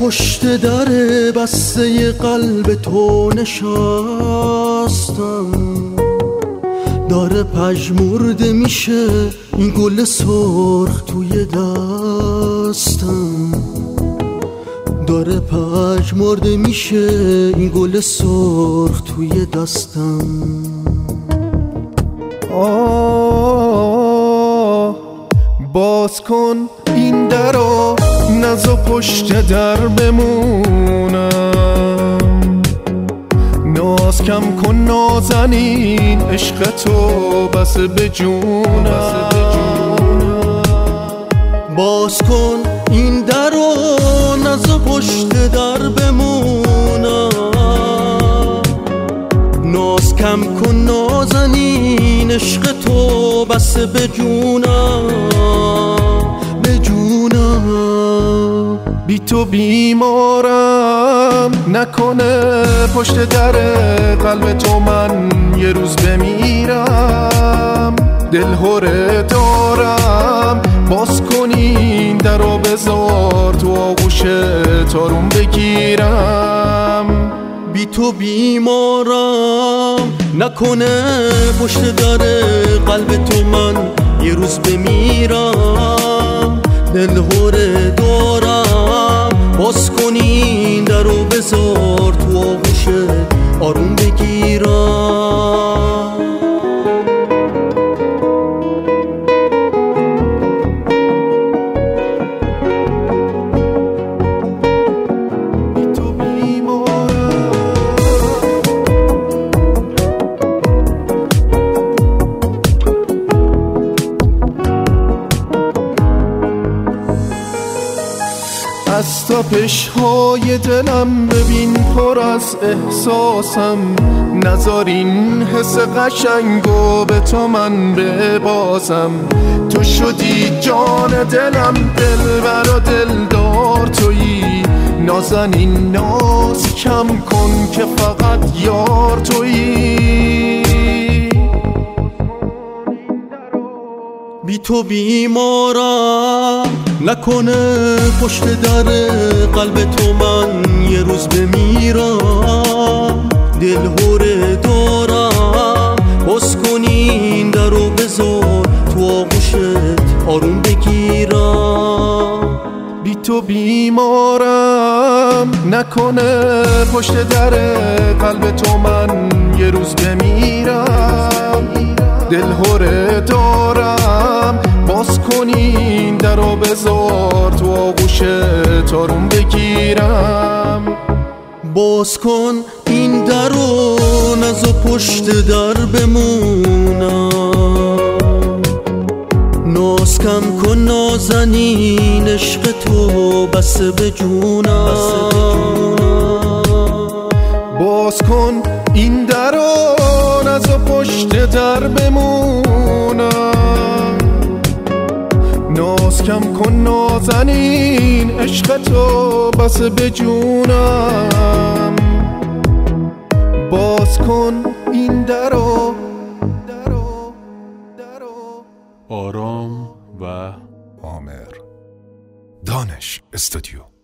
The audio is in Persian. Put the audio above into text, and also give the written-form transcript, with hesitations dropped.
پشت در بسته قلب تو نشستم، داره پژمرده میشه این گل سرخ توی دستم، داره پژمرده میشه این گل سرخ توی دستم. باز کن این درو، نزا پشت در بمونم، ناز کم کن نازنین عشق تو بس به جونم. باز کن این درو، نزا پشت در بمونم، ناز کم کن نازنین عشق تو بس به جونم، به جونم. بی تو بیمارم، نکنه پشت در قلب تو من یه روز بمیرم. دل هره دارم، باز کنین در رو بذار تو آغوش تارون بگیرم. بی تو بیمارم، نکنه پشت در قلب تو من یه روز بمیرم. دل هره دارم، باز کنین در رو بذار تو آغوش آروم بگیرم. از تپش های دلم ببین پر از احساسم، نذارین حس قشنگو به تو من ببازم. تو شدی جان دلم، دلبر و دلدار تویی، نازنین ناز کم کن که فقط یار تویی. بی تو بیمارم، نکنه پشت در قلب تو من یه روز بمیرم. دل هره دارم، باز کنین در رو بذار تو آغوشت آروم بگیرم. بی تو بیمارم، نکنه پشت در قلب تو من یه روز بمیرم. دل هره دارم، باز کنین در رو بذار تو آغوش تارون بگیرم. باز کن این در رو، نزا پشت در بمونم، ناز کم کن نازنین عشق تو بس به جونم. باز کن این در رو، نزا پشت در بمونم، ناز کم کن نازنین عشق تو بس به جونم. باز کن این در رو. آرام و عامر، دانش استودیو.